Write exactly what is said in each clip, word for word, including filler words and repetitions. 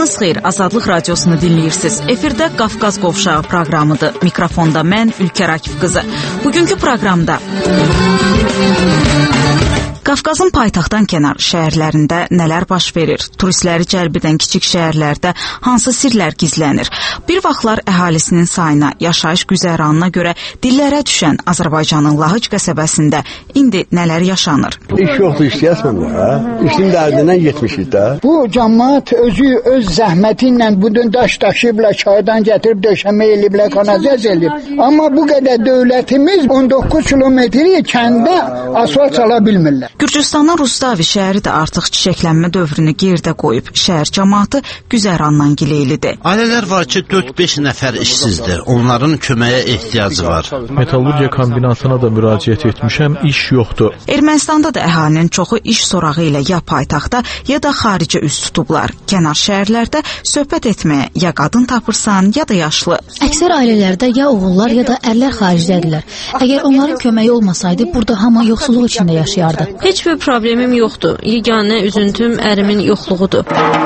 Sabahınız xeyir, Azadlıq Radiosunu dinləyirsiniz. Efirdə Qafqaz Qovşağı proqramıdır. Mikrofonda mən, Ülkər Akif qızı. Bugünkü proqramda Qafqazın paytaxtdan kənar şəhərlərində nələr baş verir? Turistləri cəlb edən kiçik şəhərlərdə hansı sirlər gizlənir? Bir vaxtlar əhalisinin sayına, yaşayış güzəranına görə dillərə düşən Azərbaycanın Lahıc qəsəbəsində indi nələr yaşanır? İş yoxdur, işləyəsən də, işin dərdindən yetmişik də. Bu cəmaət özü öz zəhməti ilə budun daş daşıyıblar, çaydan gətirib döşəmə eliblər, kanalizasiya elib. Amma bu qədər dövlətimiz on doqquz kilometri kəndə asfalt çala bilmirlər. Gürcüstanın Rustavi şəhəri də artıq çiçəklənmə dövrünü gerdə qoyub. Şəhər cəmaatı güzərandan gileylidir. Ailələr var ki, dörd beş nəfər işsizdir. Onların köməyə ehtiyacı var. Metallurgiya kombinatına da müraciət etmişəm, iş yoxdur. Ermənistanda da əhalinin çoxu iş sorağı ilə ya paytaxtda, ya da xaricə üz tutublar. Kənar şəhərlərdə söhbət etməyə ya qadın tapırsan, ya da yaşlı. Əksər ailələrdə ya oğullar, ya da ərlər xaricdədirlər. Əgər onların köməyi olmasaydı, burada hamı yoxsulluq içində yaşayardı. Heç bir problemim yoxdur. Yeganə üzüntüm ərimin yoxluğudur.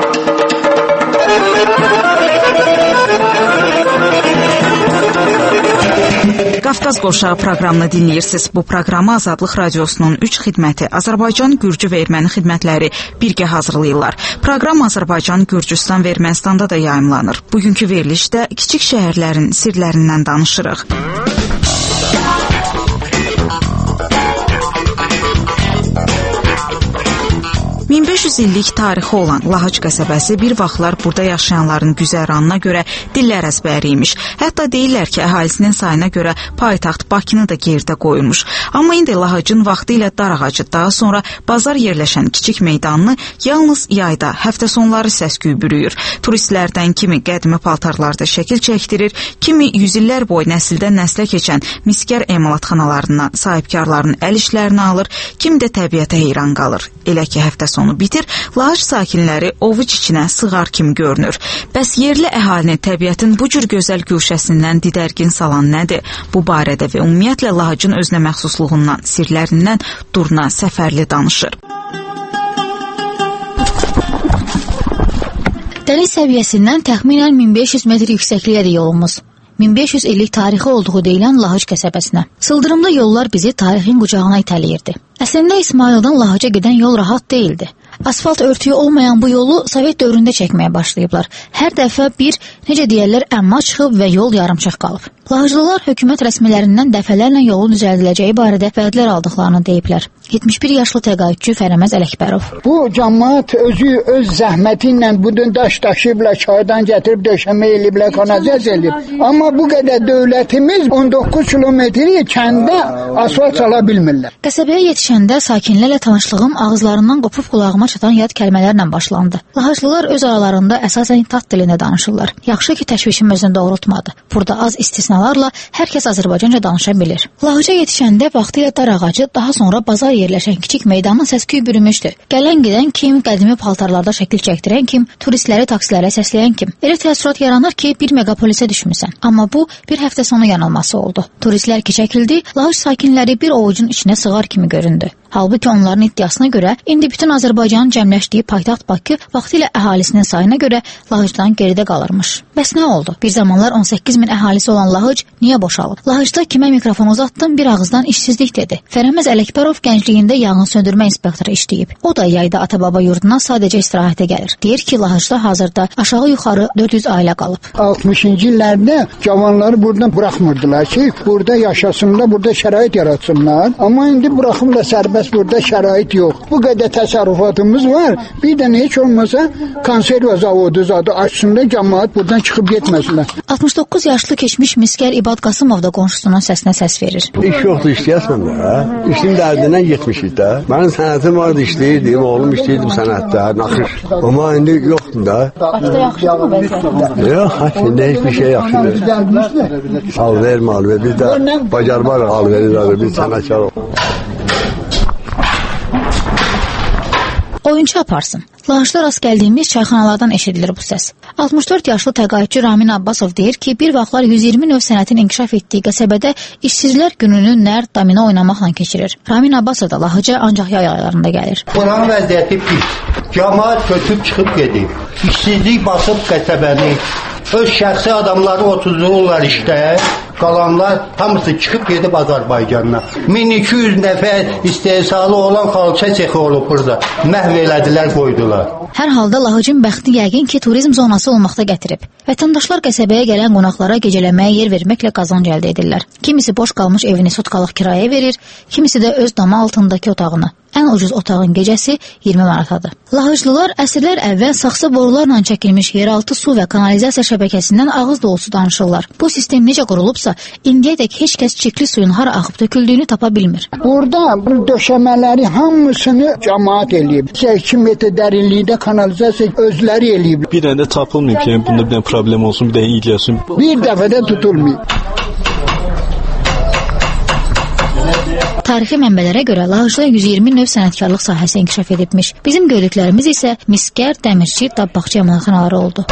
Qafqaz Qovşağı proqramını dinləyirsiniz. Bu proqramı Azadlıq Radiosunun üç xidməti, Azərbaycan, Gürcü və Erməni xidmətləri birgə hazırlayırlar. Proqram Azərbaycan, Gürcüstan və Ermənistanda da yayımlanır. Bugünkü verilişdə kiçik şəhərlərin sirlərindən danışırıq. min beş yüz illik tarixi olan Lahıc qəsəbəsi bir vaxtlar burada yaşayanların güzəranına görə dillər əzbəri imiş. Hətta deyirlər ki, əhalisinin sayına görə paytaxt Bakını da gerdə qoyulmuş. Amma indi Lahıcın vaxtı ilə Darağacı, daha sonra bazar yerləşən kiçik meydanını yalnız yayda, həftə sonları səs-küy bürüyür. Turistlərdən kimi qədimi paltarlarda şəkil çəkdirir, kimi yüzillər boyu nəsildən nəslə keçən miskər emalatxanalarından sahibkarların əl işlərini alır, kimi də təbiətə heyran qalır. Elə ki, həftə sonu bitir, Lahıc sakinləri ovuc içinə sığar kimi görünür. Bəs yerli əhalinin təbiətin bu cür gözəl güşəsindən didərgin salan nədir? Bu barədə və ümumiyyətlə Lahıcın özünə məxsusluğundan, sirlərindən Durna Səfərli danışır. Dəniz səviyyəsindən təxminən min beş yüz metr yüksəkliyə yolumuz. min beş yüz illik tarixi olduğu deyilən Lahıc qəsəbəsinə. Sıldırımlı yollar bizi tarixin qucağına itələyirdi. Əslində İsmaildən Lahıca gedən yol rahat değildi. Asfalt örtüyü olmayan bu yolu Sovet dövründə çəkməyə başlayıblar. Hər dəfə bir, necə deyərlər, əmma çıxıb və yol yarımçıq qalıb. Lahıclılar hökumət rəsmilərindən dəfələrlə yolun düzəldiləcəyi barədə vədlər aldıqlarını deyiblər. yetmiş bir yaşlı təqaüdçü Fərəməz Ələkbərov. Bu cəmaət özü öz zəhməti ilə budun daş daşıyıblar, çaydan gətirib döşəmə eliblər, kanalizasiya elib. Amma bu qədər dövlətimiz on doqquz kilometri kəndə asfalt çala bilmirlər. Qəsəbəyə yetişəndə sakinlərlə tanışlığım ağızlarından qopub qulağıma çatan yad kəlmələrlə başlandı. Lahıclılar öz aralarında əsasən tat dilində danışırlar. Yaxşı ki, təşvişim özünü doğrultmadı. Burada az istisnalarla hər kəs Azərbaycanca danışa bilir. Lahıca yetişəndə vaxtilə Darağacı, daha sonra bazar yerləşən kiçik meydanın səs-küy bürümüşdü. Gələn gedən kim, qədimi paltarlarda şəkil çəkdirən kim, turistləri taksilərə səsləyən kim. Elə təəssürat yaranır ki, bir megapolisə düşmüsən. Amma bu bir həftə sonu yanılması oldu. Turistlər ki çəkildi, Lahıc sakinləri bir ovucun içinə sığar kimi göründü. Halbuki onların iddiasına görə indi bütün Azərbaycanın cəmləşdiyi paytaxt Bakı vaxtilə əhalisinin sayına görə Lahıcdan geridə qalırmış. Bəs nə oldu? Bir zamanlar on səkkiz min əhalisi olan Lahıc niyə boşalıb? Lahıcda kimə mikrofon uzatdım, bir ağızdan işsizlik dedi. Fərəməz Ələkbərov gəncliyində yanğın söndürmə inspektoru işləyib. O da yayda ata-baba yurduna sadəcə istirahətə gəlir. Deyir ki, Lahıcda hazırda aşağı-yuxarı dörd yüz ailə qalıb. altmışıncı illərdə cavanları buradan buraxmırdılar ki, burada yaşasınlar, burada şərait yaratsınlar. Amma indi buraxımla sərbəst burada şərait yox. Bu qədər təsərrüfatımız var. Bir də heç olmasa konserva zavodu zadı açsınlar, cəmaət buradan çıxıb getməsinlər. altmış doqquz yaşlı keçmiş miskər İbad Qasımov da qonşusunun səsinə səs verir. İş yoxdur, işləyəsən də, işin dərdindən yetmişik də. Mənim sənətim vardı, işləyirdim, oğlum işləyirdim sənətdə, naxır. Amma indi yoxdur da. Bakıda yaxşıdır mı vəziyyətdə? Yox, indi heç bir şey yaxşıdır. Al vermə, al ver, biz də bacarmarıq, al verir, biz sənətkar ol. Oyuncu aparsın. Lahıcda rast gəldiyimiz çayxanalardan eşidilir bu səs. altmış dörd yaşlı təqaüdçü Ramin Abbasov deyir ki, bir vaxtlar yüz iyirmi növ sənətin inkişaf etdiyi qəsəbədə işsizlər gününü nərd domino oynamaqla keçirir. Ramin Abbasov da Lahıca ancaq yay aylarında gəlir. Buranın vəziyyəti pis. Cəmaət götürüb çıxıb gedir. İşsizlik basıb qəsəbəni. Öz şəxsi adamları otuzurlar işdə, qalanlar hamısı çıxıb gedib Azərbaycanına. min iki yüz nəfər istehsalı olan xalça sexi olub burada. Məhv elədilər, qoydular. Hər halda Lahıcın bəxti yəqin ki, turizm zonası olmaqda gətirib. Vətəndaşlar qəsəbəyə gələn qonaqlara gecələməyə yer verməklə qazanc əldə edirlər. Kimisi boş qalmış evini sutkalıq kirayə verir, kimisi də öz dama altındakı otağını. Ən ucuz otağın gecəsi iyirmi manatadır. Lahıclılar əsrlər əvvəl saxsı borularla çəkilmiş yeraltı su və kanalizasiya şəbəkəsindən ağız dolusu danışırlar. Bu sistem necə qurulubsa, indiyədək heç kəs çirkli suyun hara axıb töküldüyünü tapa bilmir. Burada bu döşəmələri hamısını cəmaət eləyib. iki metr dərinlikdə kanalizasiya özləri eləyib. Bir dənə də tapılmayıb ki, bunda bir dənə problem olsun, bir dənə iyi gəlsin. Bir dəfə də tutulmayıb. Tarixi mənbələrə görə Lahıcda yüz iyirmi növ sənətkarlıq sahəsi inkişaf edibmiş. Bizim gördüklərimiz isə miskər, dəmirçi, dabbaqçı emalxanaları oldu.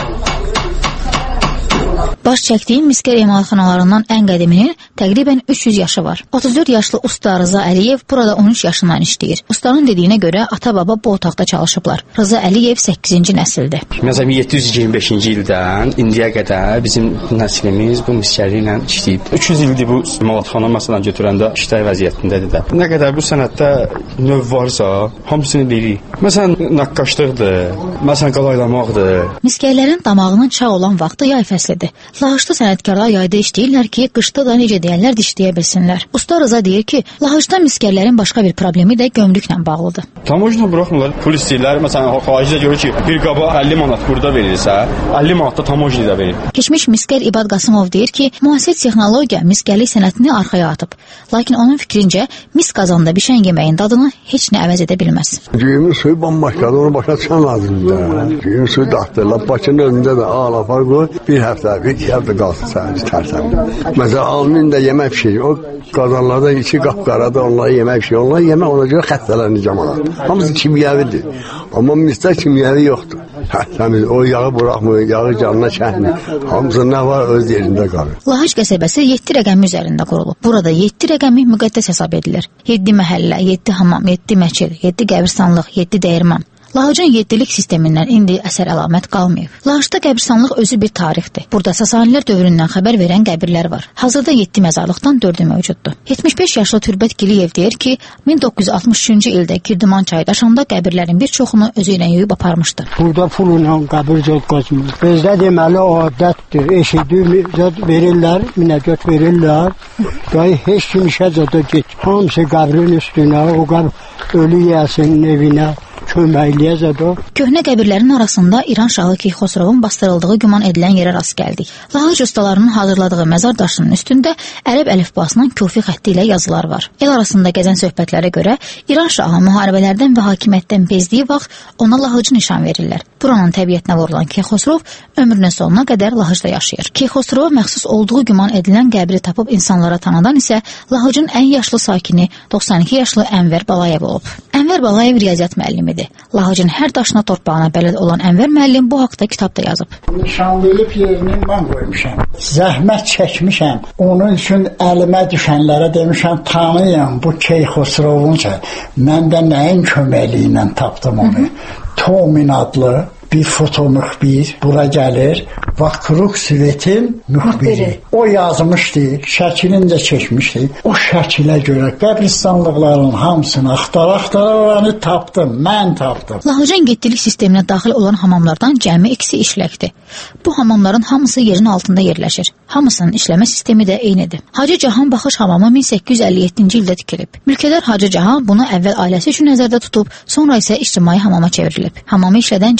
Baş çəkdiyim miskər emalxanalarından ən qədiminin təqribən üç yüz yaşı var. otuz dörd yaşlı usta Rıza Əliyev burada on üç yaşından işləyir. Ustanın dediyinə görə ata-baba bu otaqda çalışıblar. Rıza Əliyev səkkizinci nəsildir. Məsələn, yeddi yüz iyirmi beşinci ildən indiyə qədər bizim nəslimiz bu miskəri ilə işləyib. üç yüz ildir bu emalxana məsələn götürəndə işlər vəziyyətindədir də. Nə qədər bu sənətdə növ varsa, hamısını bilirik. Məsələn, naqqaşlıqdır, məsələn, qalaylamaqdır. Miskərlərin damağının çağ olan vaxtı yay fəslidir. Lahıcda sənətkarlar yayda işləyirlər ki, qışda da necə deyərlər dişləyə bilsinlər. Usta Rıza deyir ki, Lahıcda miskərlərin başqa bir problemi də gömrüklə bağlıdır. Tamojna buraxmırlar, pul istəyirlər. Məsələn, xaricdə görür ki, bir qaba əlli manat burada verilirsə, əlli manat da tamojna da verir. Keçmiş miskər İbad Qasımov deyir ki, müasir texnologiya miskərlik sənətini arxaya atıb. Lakin onun fikrincə, mis qazanda bişən yeməyin dadını heç nə əvəz edə bilməz. Düyümün suyu bambaşqadır, onu başa düşən lazımdır. Düyümün suyu daxtırlar, Bakının önündə də ağlapar qoy, bir həftə, bir həftə qalsın səhəri tərsən. Məsələn, alnın da yemək pişirir, o qazanlarda içi qapqarada onlara yemək pişirir, onlar yemək ona görə xəstələrini cəmalar. Hamısı kimyəvidir, amma misdə kimyəvi yoxdur. Təmiz, o yağı buraxmır, yağı canına çəkmir, hamısı nə var öz yerində qalır. Lahıc qəsəbəsi yeddi rəqəmi üzərində qurulub. Burada yeddi rəqəmi müqəddəs hesab edilir. yeddi məhəllə, yeddi hamam, yeddi məscid, yeddi qəbirstanlıq, yeddi dəyirman. Lahıcın yeddilik sistemindən indi əsər əlamət qalmayıb. Lahıcda qəbirstanlıq özü bir tarixdir. Burada Sasanilər dövründən xəbər verən qəbirlər var. Hazırda yeddi məzarlıqdan dördü mövcuddur. yetmiş beş yaşlı Türbət Giliyev deyir ki, min doqquz yüz altmış üçüncü ildə Girdiman çayı daşanda qəbirlərin bir çoxunu özü ilə yuyub aparmışdı. Burada pulla qəbir zət qaçmır. Bizdə deməli adətdir. Eşidib verirlər, minəgöt verirlər. Qayı heç kim işə zədə get. Hamısı qəbrin üstünə, o qəbr ölü yəsinin evinə köməkləyəcək o. Köhnə qəbirlərin arasında İran şahı Keyxosrovun bastırıldığı güman edilən yerə rast gəldik. Lahıc ustalarının hazırladığı məzar daşının üstündə ərəb əlifbasının kufi xətti ilə yazılar var. El arasında gəzən söhbətlərə görə İran şahı müharibələrdən və hakimiyyətdən bezdiyi vaxt ona Lahıcı nişan verirlər. Buranın təbiətinə vurulan Keyxosrov ömrünün sonuna qədər Lahıcda yaşayır. Keyxosrova məxsus olduğu güman edilən qəbri tapıb insanlara tanıdan isə Lahıcın ən yaşlı sakini doxsan iki yaşlı Ənvər Balayev olub. Ənvər Balayev riyaziyyat müəllimidir. Lahıcın hər daşına torpağına bələd olan Ənvər müəllim bu haqda kitabda yazıb. Nişanlayıb yerini mən qoymuşam. Zəhmət çəkmişəm. Onun üçün əlimə düşənlərə demişəm, tanıyın bu Keyxosrovunca. Mən də nəyin köməkliyi ilə tapdım onu. Tomin adlı bir foto müxbir bura gəlir. Vakruk Svetin müxbiri. O yazmışdı, şəklini də çəkmişdi. O şəkilə görə qəbristanlıqların hamısını axtara-axtara oranı tapdım, mən tapdım. Lahıcın getdilik sisteminə daxil olan hamamlardan cəmi ikisi işləkdir. Bu hamamların hamısı yerin altında yerləşir. Hamısının işləmə sistemi də eynidir. Hacı Cahan Baxış hamamı min səkkiz yüz əlli yeddinci ildə tikilib. Mülkədar Hacı Cahan bunu əvvəl ailəsi üçün nəzərdə tutub, sonra isə ictimai hamama çevrilib. Hamamı işlədən Cəsarət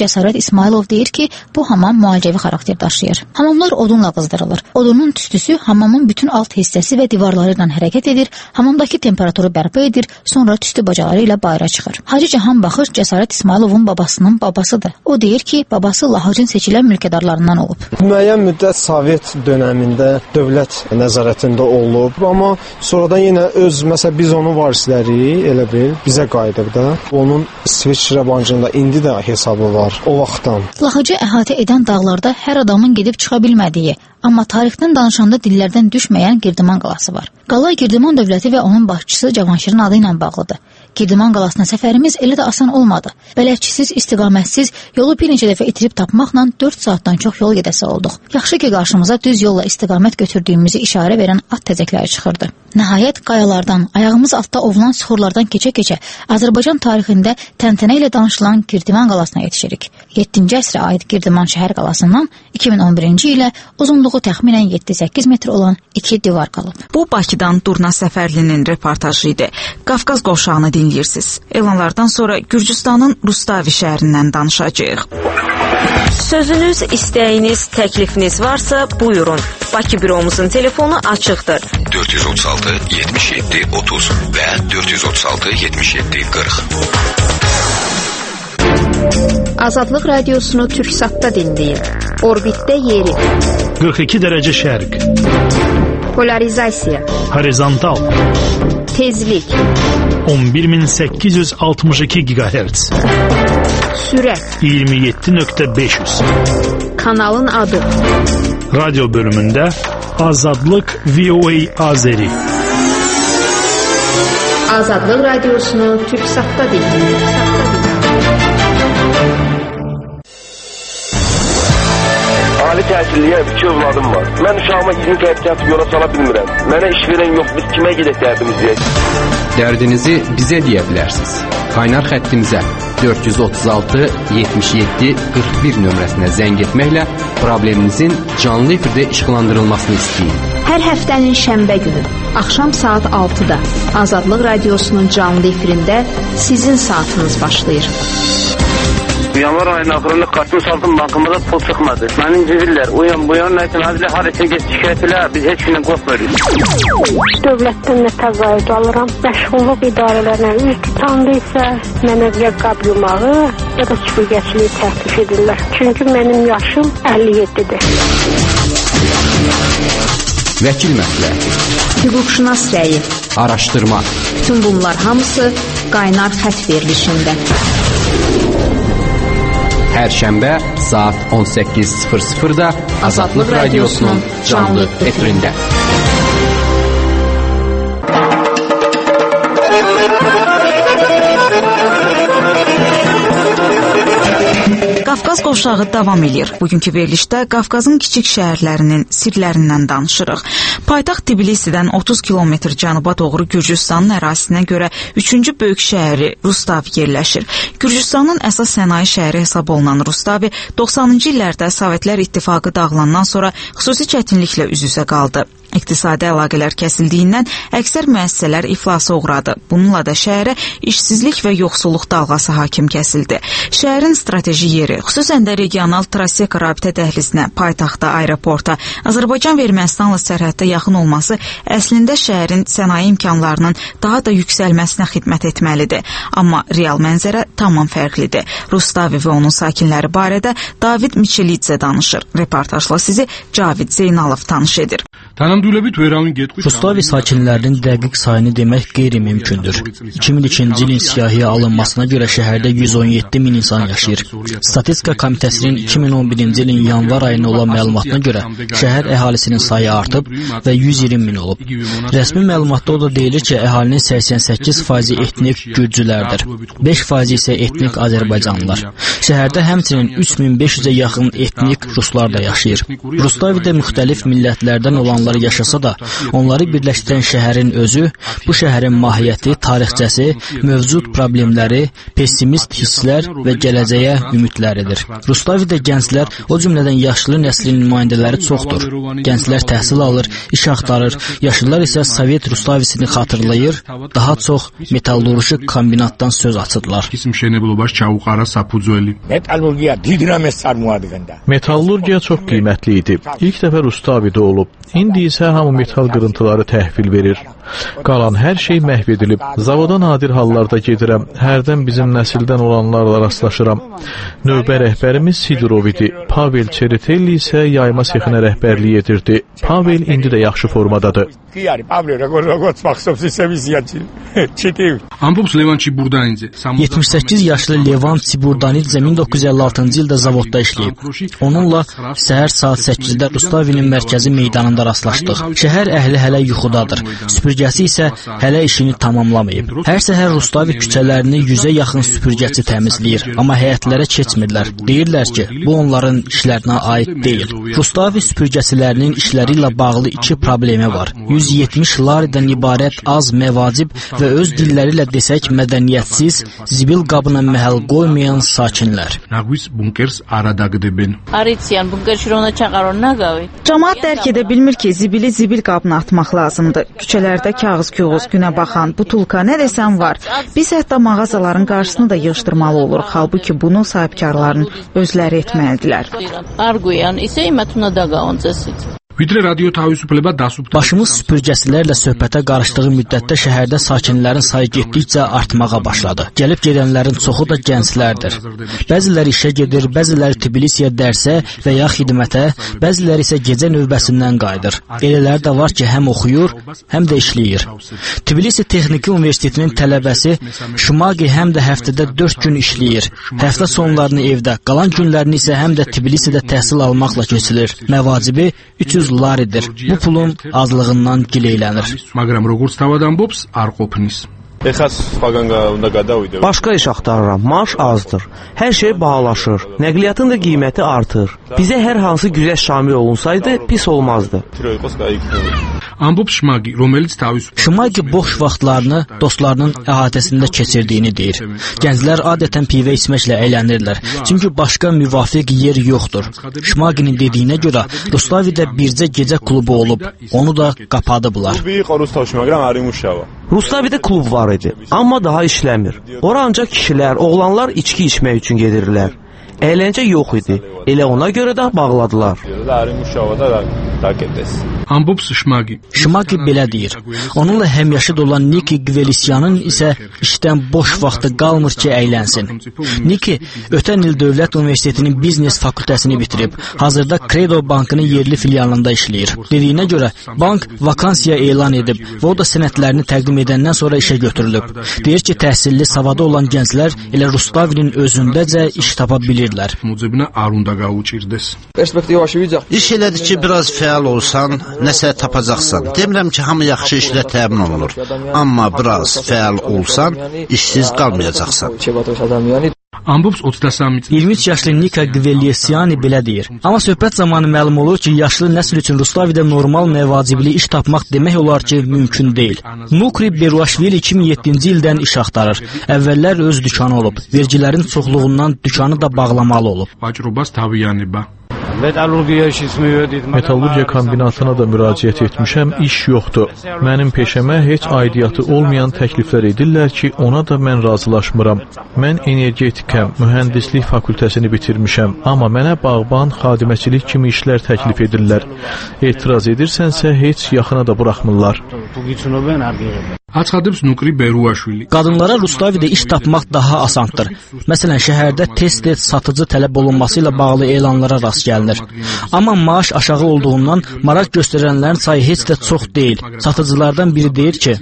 İsmailov deyir ki, bu hamam müalicəvi xarakter daşıyır. Hamamlar odunla qızdırılır. Odunun tüstüsü hamamın bütün alt hissəsi və divarları ilə hərəkət edir, hamamdakı temperaturu bərpa edir, sonra tüstü bacaları ilə bayıra çıxır. Hacı Cahan Baxış Cəsarət İsmailovun babasının babasıdır. O deyir ki, babası Lahacın seçilən mülkədarlarından olub. Müəyyən müddət Sovet dönəmində dövlət nəzarətində olub, amma sonradan yenə öz, məsələn, biz onun varisləri, elə bil, bizə qayıdıb da. Onun İsveçrə bankında indi də hesabı var o vaxtdan. Lahacı əhatə edən dağlarda hər adamın gedib çıxa bilmədiyi, amma tarixdən danışanda dillərdən düşməyən Girdiman qalası var. Qala Girdiman dövləti və onun başçısı Cavanşirin adı ilə bağlıdır. Girdiman qalasına səfərimiz elə də asan olmadı. Bələdçisiz, istiqamətsiz, yolu bir neçə dəfə itirib tapmaqla dörd saatdan çox yol gedəsi olduq. Yaxşı ki, qarşımıza düz yolla istiqamət götürdüyümüzü işarə verən at təzəkləri çıxırdı. Nəhayət qayalardan, ayağımız altda ovulan suxurlardan keçə-keçə Azərbaycan tarixində təntənə ilə danışılan Girdiman qalasına yetişirik. yeddinci əsrə aid Girdiman şəhər qalasından iki min on birinci ilə uzunluğu təxminən yeddi səkkiz metr olan iki divar qalıb. Bu Bakıdan Durna Səfərlinin reportajı idi. Qafqaz qovşağını dinləyirsiniz. Elanlardan sonra Gürcüstanın Rustavi şəhərindən danışacağıq. Sözünüz, istəyiniz, təklifiniz varsa buyurun. Bakı büromuzun telefonu açıqdır. dörd yüz otuz altı yetmiş yeddi otuz və dörd yüz otuz altı yetmiş yeddi qırx. Azadlıq radiosunu Türksatda dinləyin. Orbitdə yeri. qırx iki dərəcə şərq. Polarizasiya. Horizontal. Tezlik. on bir min səkkiz yüz altmış iki gigahertz. Sürət. iyirmi yeddi nöqtə beş yüz. Kanalın adı. Radyo bölümündə Azadlıq V O A Azeri. Azadlıq radiosunu Türksatda dinləyin. Ali təhsilliyə iki övladım var. Mən uşağıma iyirmi qəpik atıb yola sala bilmirəm. Mənə iş verən yox, biz kimə gedək dərdimizi deyək? Dərdinizi bizə deyə bilərsiniz. Qaynar xəttimizə dörd yüz otuz altı yetmiş yeddi qırx bir nömrəsinə zəng etməklə probleminizin canlı efirdə işıqlandırılmasını istəyin. Hər həftənin şənbə günü axşam saat altıda Azadlıq radiosunun canlı efirində sizin saatınız başlayır. Yanvar ayının axırında kartını saldım, bankımıza pul çıxmadı. Məni incidirlər, uyan buyan, nəsin, hadilə haricə geç şikayət elə, biz heç gündən qorxmuyoruz. Dövlətdən nə təqaüd alıram, məşğulluq idarələrlə üz tutandı isə mənə ya qab yumağı, ya da süpürgəçiliyi təklif edirlər. Çünki mənim yaşım əlli yeddidir. Vəkil məsləhəti. Hüquqşünas rəyi. Araşdırma. Bütün bunlar hamısı qaynar xət verilişində. Hər şənbə saat on səkkiz sıfır sıfırda Azadlıq radiosunun canlı efirində. Qafqaz qovşağı davam edir. Bugünkü verilişdə Qafqazın kiçik şəhərlərinin sirlərindən danışırıq. Paytaxt Tbilisidən otuz kilometr cənuba doğru Gürcüstanın ərazisinə görə üçüncü böyük şəhəri Rustavi yerləşir. Gürcüstanın əsas sənaye şəhəri hesab olunan Rustavi doxsanıncı illərdə Sovetlər İttifaqı dağılandan sonra xüsusi çətinliklə üz-üzə qaldı. İqtisadi əlaqələr kəsildiyindən əksər müəssisələr iflasa uğradı. Bununla da şəhərə işsizlik və yoxsulluq dalğası hakim kəsildi. Şəhərin strateji yeri, xüsusən də regional Traseka rabitə dəhlizinə, paytaxta, aeroporta, Azərbaycan və Ermənistanla sərhəddə yaxın olması əslində şəhərin sənaye imkanlarının daha da yüksəlməsinə xidmət etməlidir. Amma real mənzərə tamam fərqlidir. Rustavi və onun sakinləri barədə David Miçelidze danışır. Reportajla sizi Cavid Zeynalov tanış edir. Rustavi sakinlərinin dəqiq sayını demək qeyri-mümkündür. iki min ikinci ilin siyahıya alınmasına görə şəhərdə yüz on yeddi min insan yaşayır. Statistika Komitəsinin iki min on birinci ilin yanvar ayına olan məlumatına görə şəhər əhalisinin sayı artıb və yüz iyirmi min olub. Rəsmi məlumatda o da deyilir ki, əhalinin səksən səkkiz faizi etnik gürcülərdir, beş faizi isə etnik Azərbaycanlılar. Şəhərdə həmçinin üç min beş yüzə yaxın etnik ruslar da yaşayır. Rustavidə müxtəlif millətlərdən olan insanlar yaşasa da, onları birləşdirən şəhərin özü, bu şəhərin mahiyyəti, tarixçəsi, mövcud problemləri, pessimist hisslər və gələcəyə ümidləridir. Rustavidə gənclər, o cümlədən yaşlı nəslin nümayəndələri çoxdur. Gənclər təhsil alır, iş axtarır, yaşlılar isə Sovet Rustavisini xatırlayır, daha çox metallurji kombinatdan söz açırlar. Metallurgiya çox qiymətli idi. İlk dəfə Rustavidə olub. İndi isə hamı metal qırıntıları təhvil verir. Qalan hər şey məhv edilib. Zavoda nadir hallarda gedirəm. Hərdən bizim nəsildən olanlarla rastlaşıram. Növbə rəhbərimiz Sidorov idi. Pavel Çeritelli isə yayma sexinə rəhbərlik edirdi. Pavel indi də yaxşı formadadır. yetmiş səkkiz yaşlı Levan Çiburdanidze min doqquz yüz əlli altıncı ildə zavodda işləyib. Onunla səhər saat səkkizdə Rustavinin mərkəzi meydanında rastlaşdıq. Şəhər əhli hələ yuxudadır. Süpürgəsi isə hələ işini tamamlamayıb. Hər səhər Rustavi küçələrini yüzə yaxın süpürgəçi təmizləyir, amma həyətlərə keçmirlər. Deyirlər ki, bu onların işlərinə aid deyil. Rustavi süpürgəçilərinin işləri ilə bağlı iki problemi var. yüz yetmiş laridən ibarət az, məvacib və öz dilləri ilə desək mədəniyyətsiz, zibil qabına məhəl qoymayan sakinlər. Cəmaət dərk edə bilmir ki, zibili zibil qabına atmaq lazımdır. Küçələrdə kağız-küğüz, günə baxan, butulka, nə desən var. Biz hətta mağazaların qarşısını da yığışdırmalı oluruq. Halbuki bunu sahibkarların özləri etməlidirlər. Başımız süpürgəsilərlə söhbətə qarışdığı müddətdə şəhərdə sakinlərin sayı getdikcə artmağa başladı. Gəlib gedənlərin çoxu da gənclərdir. Bəziləri işə gedir, bəziləri Tbilisiyə dərsə və ya xidmətə, bəziləri isə gecə növbəsindən qayıdır. Elələri də var ki, həm oxuyur, həm də işləyir. Tbilisi Texniki Universitetinin tələbəsi Şimagi həm də həftədə dörd gün işləyir. Həftə sonlarını evdə, qalan günlərini isə həm də Tbilisidə təhsil almaqla keçirir. Məvacibi üç yüz laridir. Bu pulun azlığından gileylənir. Başqa iş axtarıram. Maaş azdır. Hər şey bahalaşır. Nəqliyyatın da qiyməti artır. Bizə hər hansı güzəşt şamil olunsaydı pis olmazdı. Şimagi boş vaxtlarını dostlarının əhatəsində keçirdiyini deyir. Gənclər adətən pivə içməklə əylənirlər. Çünki başqa müvafiq yer yoxdur. Şimaginin dediyinə görə Rustavidə bircə gecə klubu olub. Onu da qapadıblar. Rustavidə klub var idi, amma daha işləmir. Ora ancaq kişilər, oğlanlar içki içmək üçün gedirlər. Əyləncə yox idi. Elə ona görə də bağladılar. Şimagi belə deyir. Onunla həmyaşıd olan Niki Gvelisyanın isə işdən boş vaxtı qalmır ki, əylənsin. Niki ötən il Dövlət Universitetinin biznes fakültəsini bitirib. Hazırda Credo Bankının yerli filialında işləyir. Dediyinə görə bank vakansiya elan edib və o da sənədlərini təqdim edəndən sonra işə götürülüb. Deyir ki, təhsilli, savada olan gənclər elə Rustavinin özündəcə iş tapa bilirlər. İş elədir ki, biraz fəal olsan, nəsə tapacaqsan. Demirəm ki, hamı yaxşı işlə təmin olunur. Amma biraz fəal olsan, işsiz qalmayacaqsan. iyirmi üç yaşlı Nika Gvelisyani belə deyir. Amma söhbət zamanı məlum olur ki, yaşlı nəsil üçün Rustavidə normal məvacibli iş tapmaq demək olar ki, mümkün deyil. Nukri Beruashvili iki min yeddinci ildən iş axtarır. Əvvəllər öz dükanı olub. Vergilərin çoxluğundan dükanı da bağlamalı olub. Metallurgiya kombinatına da müraciət etmişəm, iş yoxdur. Mənim peşəmə heç aidiyyatı olmayan təkliflər edirlər ki, ona da mən razılaşmıram. Mən energetikəm, mühəndislik fakültəsini bitirmişəm, amma mənə bağban, xadiməçilik kimi işlər təklif edirlər. Etiraz edirsənsə, heç yaxına da buraxmırlar. Qadınlara Rustavidə iş tapmaq daha asandır. Məsələn, şəhərdə tez-tez satıcı tələb olunması ilə bağlı elanlara rast gəlinir. Amma maaş aşağı olduğundan maraq göstərənlərin sayı heç də çox deyil. Satıcılardan biri deyir ki,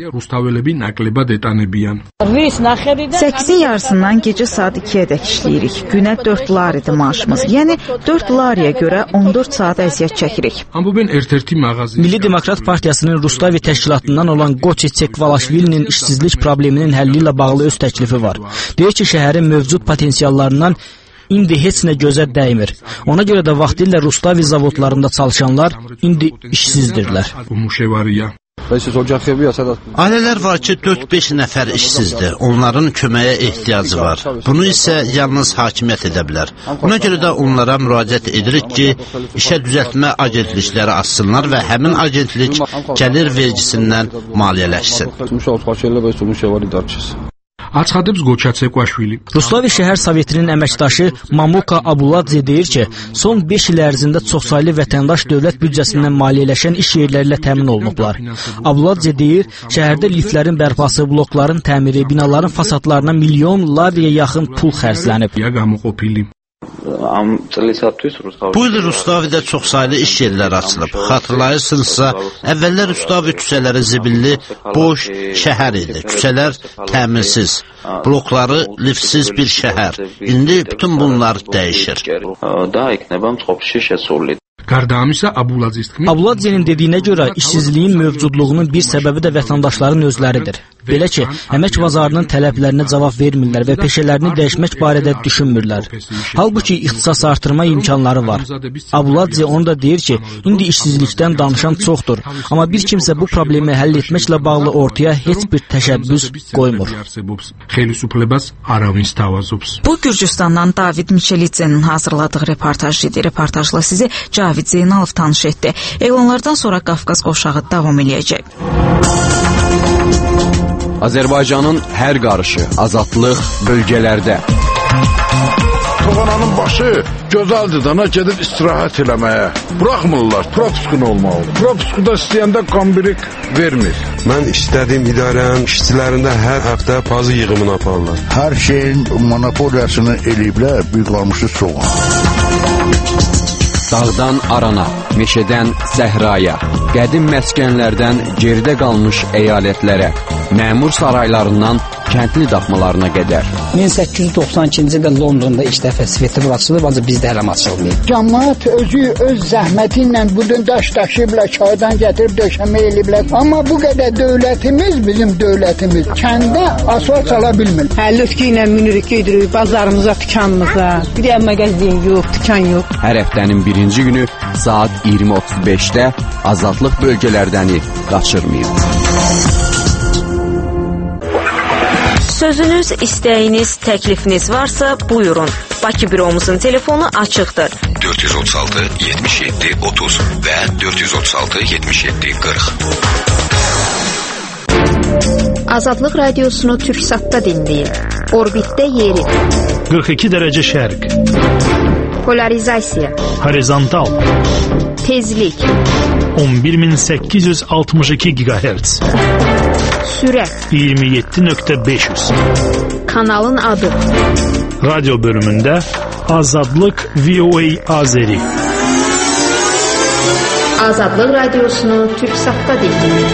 səkkizin yarısından gecə saat ikiyə dək işləyirik. Günə dörd laridir maaşımız. Yəni dörd lariyə görə on dörd saat əziyyət çəkirik. Milli Demokrat Partiyasının Rustavi təşkilatından olan Qoçi Çekvalaşvilinin işsizlik probleminin həlli ilə bağlı öz təklifi var. Deyir ki, şəhərin mövcud potensiallarından indi heç nə gözə dəymir. Ona görə də vaxtilə Rustavi zavodlarında çalışanlar indi işsizdirlər. Ailələr var ki, dörd-beş nəfər işsizdir. Onların köməyə ehtiyacı var. Bunu isə yalnız hakimiyyət edə bilər. Buna görə də onlara müraciət edirik ki, işə düzəltmə agentlikləri açsınlar və həmin agentlik gəlir vergisindən maliyyələşsin. Ruslavi şəhər sovetinin əməkdaşı Mamuka Abuladze deyir ki, son beş il ərzində çoxsaylı vətəndaş dövlət büdcəsindən maliyyələşən iş yerləri ilə təmin olunublar. Abuladze deyir, şəhərdə liftlərin bərpası, blokların təmiri, binaların fasadlarına milyon laviyə yaxın pul xərclənib. Bu il Rustavidə çoxsaylı iş yerləri açılıb. Xatırlayırsınızsa, əvvəllər Rustavi küçələri zibilli, boş şəhər idi. Küçələr təmirsiz, blokları liftsiz bir şəhər. İndi bütün bunlar dəyişir. Abuladzenin dediyinə görə işsizliyin mövcudluğunun bir səbəbi də vətəndaşların özləridir. Belə ki, əmək bazarının tələblərinə cavab vermirlər və peşələrini dəyişmək barədə düşünmürlər. Halbuki ixtisas artırma imkanları var. Abuladze onu da deyir ki, indi işsizlikdən danışan çoxdur, amma bir kimsə bu problemi həll etməklə bağlı ortaya heç bir təşəbbüs qoymur. Bu Gürcüstandan David Miçelidzenin hazırladığı reportaj idi. Reportajla sizi Cavid Zeynalov tanış etdi. Elanlardan sonra Qafqaz qovşağı davam eləyəcək. Azərbaycanın hər qarışı, azadlıq bölgələrdə. Toğananın başı gözəldir dana gedib istirahət eləməyə. Buraxmırlar, propiskun olmalıdır. Propiskuda istəyəndə qambirik vermir. Mən istədiyim idarənin işçilərində hər həftə pazı yığımını aparırlar. Hər şeyin monopoliyasını eləyiblər, bir qalmışı soğan. Dağdan arana, meşədən səhraya, qədim məskənlərdən geridə qalmış əyalətlərə, məmur saraylarından kəndli daxmalarına qədər. min səkkiz yüz doxsan ikinci ildə Londonda ilk dəfə festival açılıb, ancaq bizdə hələ açılmayıb. Cəmaət özü öz zəhməti ilə budun daş daşıyıblar, çaydan gətirib döşəmə eləyiblər. Amma bu qədər dövlətimiz, bizim dövlətimiz kəndə asfalt sala bilmir. Həllötkü ilə minirik gedirik bazarımıza, dükanımıza. Bir də mağazin yox, dükan yox. Hər həftənin birinci günü saat iyirmi otuz beşdə azadlıq bölgələrdəni qaçırmayın. Sözünüz, istəyiniz, təklifiniz varsa buyurun. Bakı büromuzun telefonu açıqdır. dörd yüz otuz altı yetmiş yeddi otuz və dörd yüz otuz altı yetmiş yeddi qırx. Azadlıq radiosunu Türksatda dinləyin. Orbitdə yeri. qırx iki dərəcə şərq. Polarizasiya. Horizontal. Tezlik. on bir min səkkiz yüz altmış iki gigahertz. Sürət. iyirmi yeddi nöqtə beş yüz. Kanalın adı. Radyo bölümündə Azadlıq V O A Azeri. Azadlıq radiosunu Türksatda dinləyin.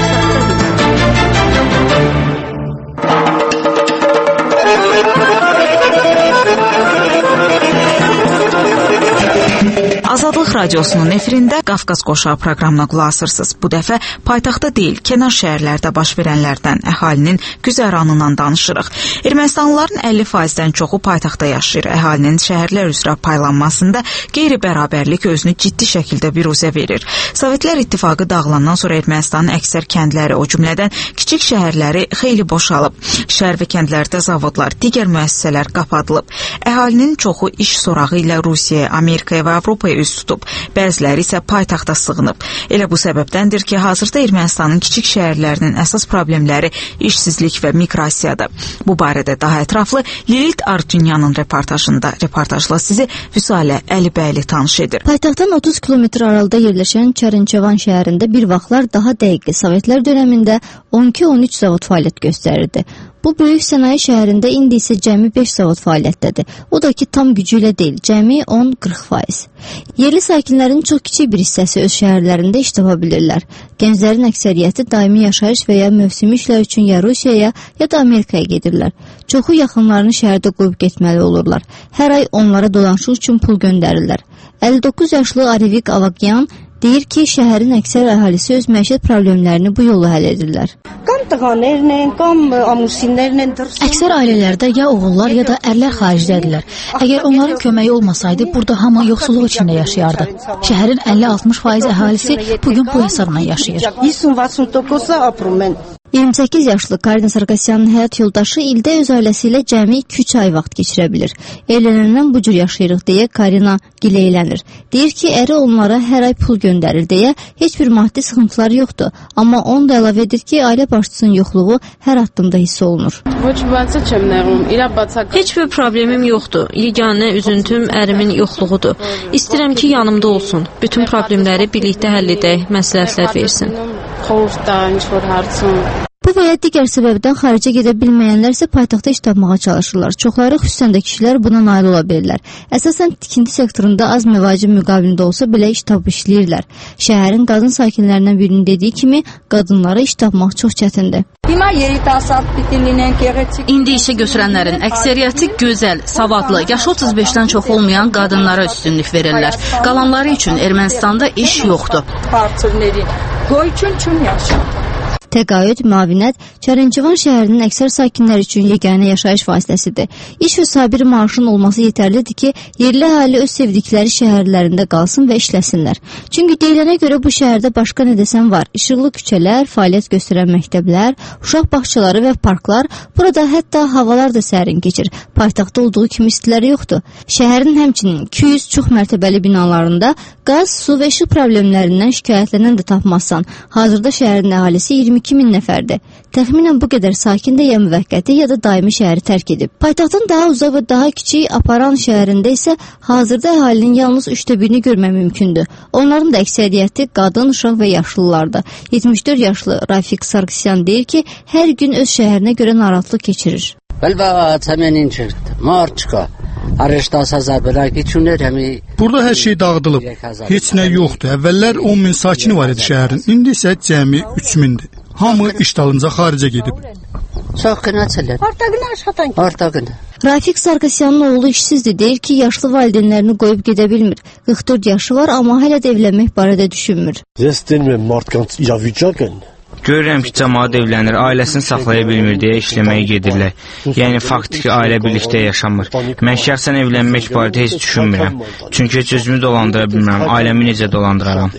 Azadlıq radiosunun efirində Qafqaz qoşağı proqramına qulaq asırsınız. Bu dəfə paytaxtda deyil, kənar şəhərlərdə baş verənlərdən, əhalinin güzəranından danışırıq. Ermənistanlıların əlli faizdən çoxu paytaxtda yaşayır. Əhalinin şəhərlər üzrə paylanmasında qeyri-bərabərlik özünü ciddi şəkildə biruzə verir. Sovetlər İttifaqı dağılandan sonra Ermənistanın əksər kəndləri, o cümlədən kiçik şəhərləri xeyli boşalıb. Şəhər və kəndlərdə zavodlar, digər müəssisələr qapadılıb. Əhalinin çoxu iş sorağı ilə Rusiyaya, Amerikaya və Avropaya üz tutub. Bəziləri isə paytaxta sığınıb. Elə bu səbəbdəndir ki, hazırda Ermənistanın kiçik şəhərlərinin əsas problemləri işsizlik və miqrasiyadır. Bu barədə daha ətraflı Lilit Artunyanın reportajında. Reportajla sizi Vüsalə Əlibəyli tanış edir. Paytaxtdan otuz kilometr aralıda yerləşən Çərinçəvan şəhərində bir vaxtlar daha dəqiqli Sovetlər dövründə on iki on üç zavod fəaliyyət göstərirdi. Bu böyük sənaye şəhərində indi isə cəmi beş zavod fəaliyyətdədir. O da ki, tam gücü ilə deyil, cəmi on qırx faiz. Yerli sakinlərin çox kiçik bir hissəsi öz şəhərlərində iş tapa bilirlər. Gənclərin əksəriyyəti daimi yaşayış və ya mövsümi işlər üçün ya Rusiyaya, ya da Amerikaya gedirlər. Çoxu yaxınlarını şəhərdə qoyub getməli olurlar. Hər ay onlara dolanışıq üçün pul göndərirlər. əlli doqquz yaşlı Arivik Avakyan Deyir ki, şəhərin əksər əhalisi öz məişət problemlərini bu yolla həll edirlər. Əksər ailələrdə ya oğullar, ya da ərlər xaricdədirlər. Əgər onların köməyi olmasaydı, burada hamı yoxsulluq içində yaşayardı. Şəhərin əlli altmış faiz əhalisi bugün bu hesabla yaşayır. iyirmi səkkiz yaşlı Karina Sarkasyanın həyat yoldaşı ildə öz ailəsi ilə cəmi iki üç ay vaxt keçirə bilir. Evlənəndən bu cür yaşayırıq deyə Karina gileylənir. Deyir ki, əri onlara hər ay pul göndərir deyə heç bir maddi sıxıntıları yoxdur. Amma onu da əlavə edir ki, ailə başçısının yoxluğu hər addımda hiss olunur. Heç bir problemim yoxdur. Yeganə üzüntüm ərimin yoxluğudur. İstəyirəm ki, yanımda olsun. Bütün problemləri birlikdə həll edək, məsləhətlər versin. Bu və ya digər səbəbdən xaricə gedə bilməyənlər isə paytaxtda iş tapmağa çalışırlar. Çoxları, xüsusən də kişilər buna nail ola bilirlər. Əsasən tikinti sektorunda az məvacib müqabilində olsa belə iş tapıb işləyirlər. Şəhərin qadın sakinlərindən birinin dediyi kimi, qadınlara iş tapmaq çox çətindir. İndi işə götürənlərin əksəriyyəti gözəl, savadlı, yaşı otuz beşdən çox olmayan qadınlara üstünlük verirlər. Qalanları üçün Ermənistanda iş yoxdur. Təqaüd, müavinət Çərəncivan şəhərinin əksər sakinləri üçün yeganə yaşayış vasitəsidir. İş və sabir maaşın olması yetərlidir ki, yerli əhali öz sevdikləri şəhərlərində qalsın və işləsinlər. Çünki deyilənə görə bu şəhərdə başqa nə desəm var. İşıqlı küçələr, fəaliyyət göstərən məktəblər, uşaq bağçaları və parklar, burada hətta havalar da sərin keçir. Paytaxtda olduğu kimi istiləri yoxdur. Şəhərin həmçinin iki yüz çox mərtəbəli binalarında qaz, su və işıq problemlərindən şikayətlənən də tapmazsan. Hazırda şəhərin əhalisi iyirmi iki min nəfərdir. Təxminən bu qədər sakin də ya müvəqqəti, ya da daimi şəhəri tərk edib. Paytaxtın daha uzaq və daha kiçik Aparan şəhərində isə hazırda əhalinin yalnız üçdə birini görmək mümkündür. Onların da əksəriyyəti qadın, uşaq və yaşlılardır. yetmiş dörd yaşlı Rafik Sarkisyan deyir ki, hər gün öz şəhərinə görə narahatlıq keçirir. Burada hər şey dağıdılıb. Heç nə yoxdur. Əvvəllər on min sakini var idi şəhərin. İndi isə cəmi üç mindir. Hamı iş dalınca xaricə gedib. Rafik Sarkisyanın oğlu işsizdir. Deyir ki, yaşlı valideynlərini qoyub gedə bilmir. qırx dörd yaşı var, amma hələ də evlənmək barədə düşünmür. Görürəm ki, cəmaət evlənir, ailəsini saxlaya bilmir deyə işləməyə gedirlər. Yəni, faktiki ailə birlikdə yaşamır. Mən şəxsən evlənmək barədə heç düşünmürəm. Çünki heç özümü dolandıra bilmirəm, ailəmi necə dolandıraram.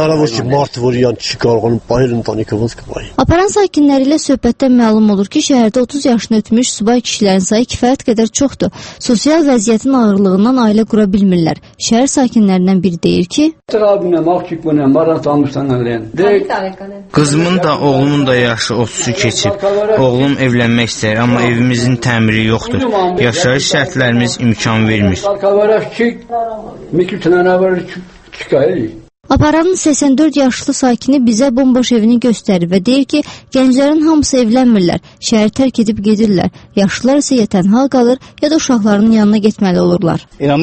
Aparan sakinləri ilə söhbətdən məlum olur ki, şəhərdə otuz yaşını ötmüş subay kişilərin sayı kifayət qədər çoxdur. Sosial vəziyyətin ağırlığından ailə qura bilmirlər. Şəhər sakinlərindən biri deyir ki, qızımın da, oğlumun da yaşı otuzu keçib. Oğlum evlənmək istəyir, amma evimizin təmiri yoxdur. Yaşayış şərtlərimiz imkan vermir. Aparanın səksən dörd yaşlı sakini bizə bomboş evini göstərir və deyir ki, gənclərin hamısı evlənmirlər, şəhər tərk edib gedirlər. Yaşlılar isə ya tənha qalır, ya da uşaqlarının yanına getməli olurlar.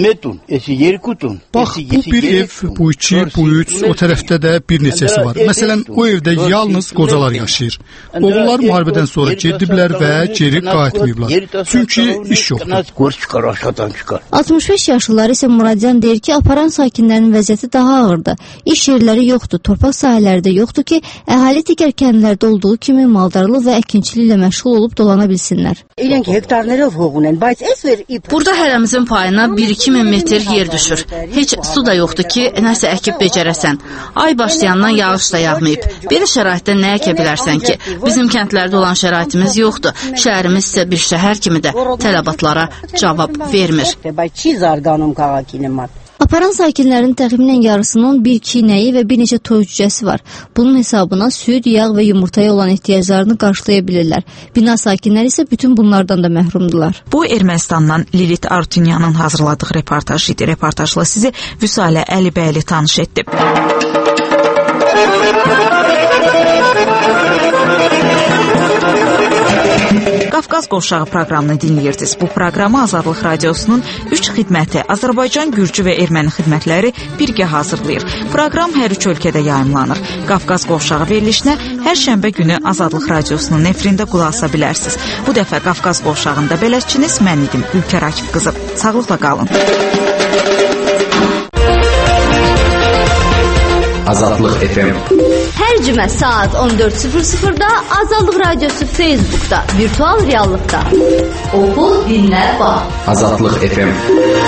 Bax, bu bir ev, bu iki, bu üç, o tərəfdə də bir neçəsi var. Məsələn, o evdə yalnız qocalar yaşayır. Oğullar müharibədən sonra gediblər və geri qayıtmayıblar. Çünki iş yoxdur. altmış beş yaşlılar isə Muradyan deyir ki, Aparan sakinlərinin vəziyyəti daha ağırdır. İş yerləri yoxdur, torpaq sahələri də yoxdur ki, əhali digər kəndlərdə olduğu kimi maldarlıq və əkinçilik ilə məşğul olub dolana bilsinlər. Burada hərəmizin payına bir iki min metr yer düşür. Heç su da yoxdur ki, nəsə əkib becərəsən. Ay başlayandan yağış da yağmayıb. Belə şəraitdə nə əkə bilərsən ki? Bizim kəndlərdə olan şəraitimiz yoxdur. Şəhərimiz isə bir şəhər kimi də tələbatlara cavab vermir. Aparan sakinlərin təxminən yarısının bir iki inəyi və bir neçə toy cücəsi var. Bunun hesabına süd, yağ və yumurtaya olan ehtiyaclarını qarşılaya bilirlər. Bina sakinləri isə bütün bunlardan da məhrumdular. Bu Ermənistandan Lilit Artunyanın hazırladığı reportaj idi. Reportajla sizi Vüsalə Əlibəyli tanış etdi. Qafqaz Qovşağı proqramını dinləyirdiniz. Bu proqramı Azadlıq Radiosunun üç xidməti Azərbaycan, Gürcü və Erməni xidmətləri birgə hazırlayır. Proqram hər üç ölkədə yayımlanır. Qafqaz Qovşağı verilişinə hər şənbə günü Azadlıq Radiosunun nefrində qulaq asa bilərsiniz. Bu dəfə Qafqaz Qovşağında bələdçiniz mən idim, Ülkər Akif qızı. Sağlıqla qalın. Azadlıq F M. Hər cümə saat on dörd sıfır sıfırda Azadlıq Radiosu Facebookda, virtual reallıqda. Oxu, dinlə, bax. Azadlıq F M.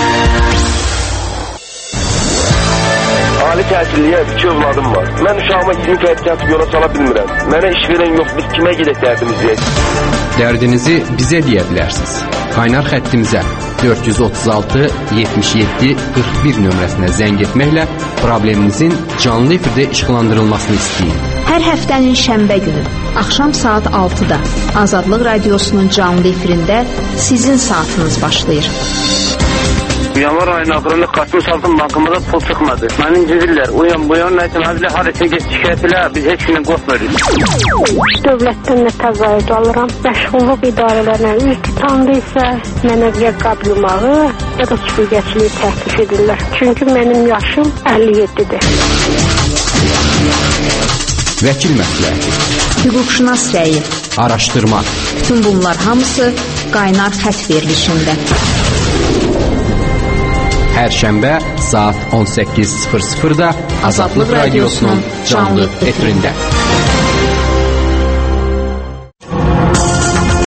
Ali təhsilliyə iki övladım var. Mən uşağıma iyirmi kənd yola sala bilmirəm. Mənə iş verən yox, biz kimə gedək dərdimizi? Dərdinizi bizə deyə bilərsiniz. Qaynar xəttimizə dörd yüz otuz altı yetmiş yeddi qırx bir nömrəsinə zəng etməklə probleminizin canlı efirdə işıqlandırılmasını istəyin. Hər həftənin şənbə günü axşam saat altıda Azadlıq Radiosunun canlı efirində sizin saatınız başlayır. Yanvar ayının axırında kartımı saldım, bankımda pul çıxmadı. Məni incidirlər, uyan buyan, nəyəcəm, həzlə harasa geç şikayət elə, biz heç günə qorxmuyoruz. Dövlətdən nə təzayüd alıram, məşğulluq idarələrinə ilk tutandı isə mənəviyyat qablamağı ya da süpürgəçiliyi təklif edirlər. Çünki mənim yaşım əlli yeddidir. Vəkil məsləhəti, hüquqşünas rəyi, araşdırma. Bütün bunlar hamısı qaynar xət verilişində. Hər şənbə saat on səkkiz sıfır sıfırda Azadlıq Radiosunun canlı efirində.